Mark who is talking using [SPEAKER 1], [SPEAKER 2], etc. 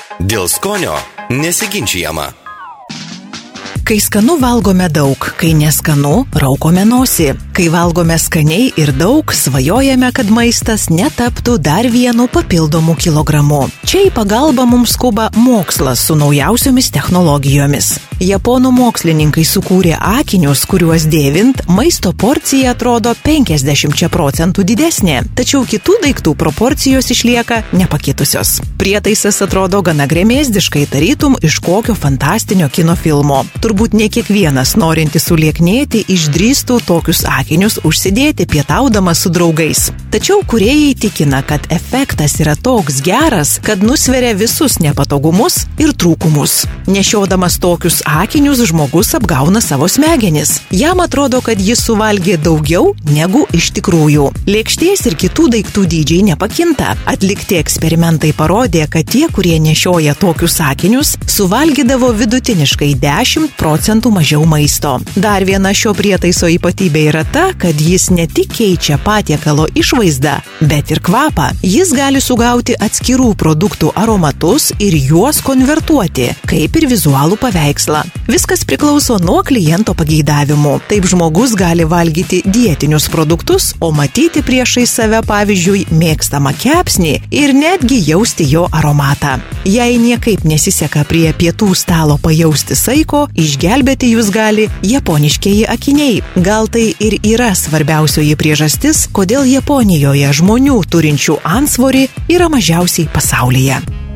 [SPEAKER 1] Dėl skonio nesiginčijama.
[SPEAKER 2] Kai skanu valgome daug, kai neskanu raukome nosį. Kai valgome skaniai ir daug, svajojame, kad maistas netaptų dar vienu papildomu kilogramu. Čia į pagalbą mums skuba mokslas su naujausiomis technologijomis. Japonų mokslininkai sukūrė akinius, kuriuos dėvint maisto porcija atrodo 50% didesnė, tačiau kitų daiktų proporcijos išlieka nepakitusios. Prietaisas atrodo gana gremėzdiškai, tarytum iš kokio fantastinio kino filmo. Turbūt ne kiekvienas norintis sulieknėti išdrįstų tokius akinius užsidėti pietaudamas su draugais. Tačiau kūrėjai tikina, kad efektas yra toks geras, kad nusveria visus nepatogumus ir trūkumus. Nešiodamas tokius akinius žmogus apgauna savo smegenis. Jam atrodo, kad jis suvalgė daugiau negu iš tikrųjų. Lėkštės ir kitų daiktų dydžiai nepakinta. Atlikti eksperimentai parodė, kad tie, kurie nešioja tokius akinius, suvalgydavo vidutiniškai 10% mažiau maisto. Dar viena šio prietaiso ypatybė yra ta, kad jis ne tik keičia patiekalo išvaizdą, bet ir kvapą. Jis gali sugauti atskirų produktų aromatus ir juos konvertuoti, kaip ir vizualų paveikslą. Viskas priklauso nuo kliento pageidavimų. Taip žmogus gali valgyti dietinius produktus, o matyti priešai save, pavyzdžiui, mėgstamą kepsnį ir netgi jausti jo aromatą. Jei niekaip nesiseka prie pietų stalo pajausti saiko, išgelbėti jūs gali japoniškieji akiniai. Gal tai ir yra svarbiausioji priežastis, kodėl Japonijoje žmonių turinčių antsvorį yra mažiausiai pasaulyje.